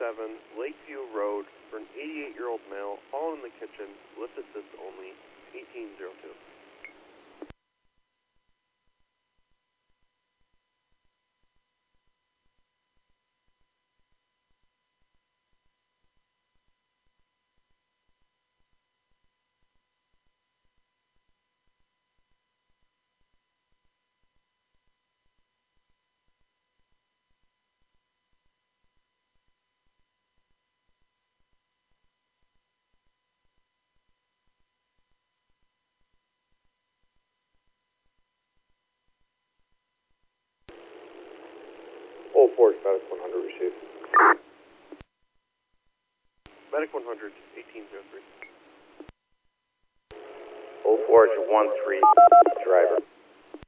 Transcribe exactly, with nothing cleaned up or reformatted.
seven, Lakeview Road, for an eighty-eight-year-old male, fallen in the kitchen, lift assist only, eighteen oh two. Full force, Medic one hundred received. Medic one hundred, eighteen oh three. Full force one three, driver.